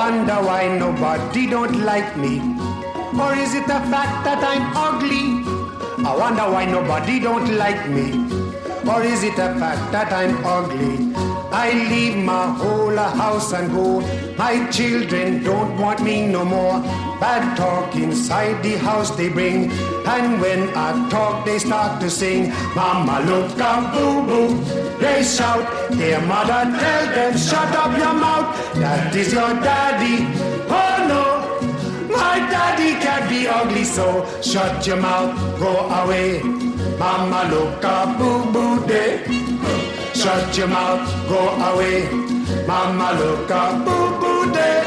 wonder why nobody don't like me. Or is it the fact that I'm ugly? I wonder why nobody don't like me. Or is it the fact that I'm ugly? I leave my whole house and go. My children don't want me no more. Bad talk inside the house they bring. And when I talk they start to sing. Mama look up, boo-boo. They shout. Their mother tell them, shut up your mouth. That is your daddy. Oh no, my daddy can't be ugly, so shut your mouth, go away. Mama look up, boo-boo day. Shut your mouth, go away. Mama look up, boo-boo day.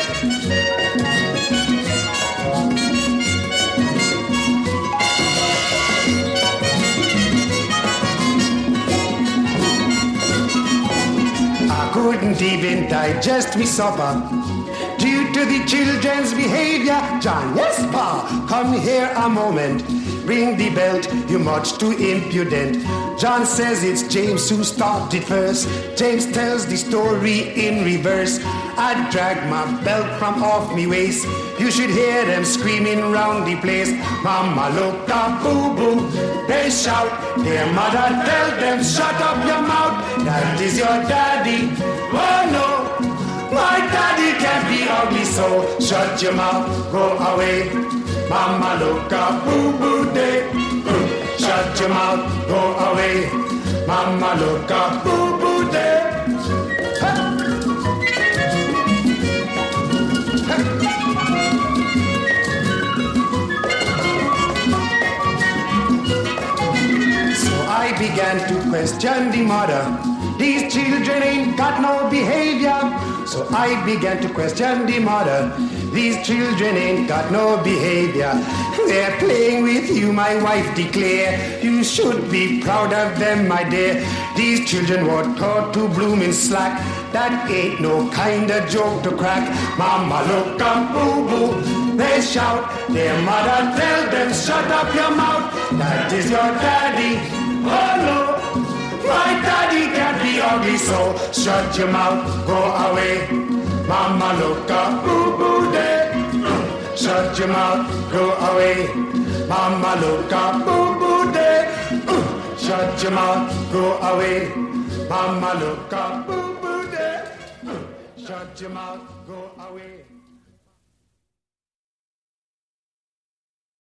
I couldn't even digest me supper due to the children's behavior. John, yes, Pa, come here a moment. Bring the belt, you're much too impudent. John says it's James who started first. James tells the story in reverse. I drag my belt from off me waist. You should hear them screaming round the place. Mama look up, boo-boo. They shout. Their mother tell them, shut up your mouth. That is your daddy. Oh no, my daddy can't be ugly, so shut your mouth, go away. Mama look up, boo-boo day. Shut your mouth, go away. Mama look up, boo-boo day. So I began to question the mother. These children ain't got no behavior. So I began to question the mother. These children ain't got no behavior. They're playing with you, my wife declare. You should be proud of them, my dear. These children were taught to bloom in slack. That ain't no kind of joke to crack. Mama look up, boo-boo. They shout. Their mother tell them, shut up your mouth. That is your daddy. Oh no, my daddy can't be ugly, so shut your mouth, go away. Mama look up, boo-boo day. Shut your mouth, go away. Mama look up, boo-boo day. Shut your mouth, go away. Mama look up, boo-boo day. Shut your mouth, go away.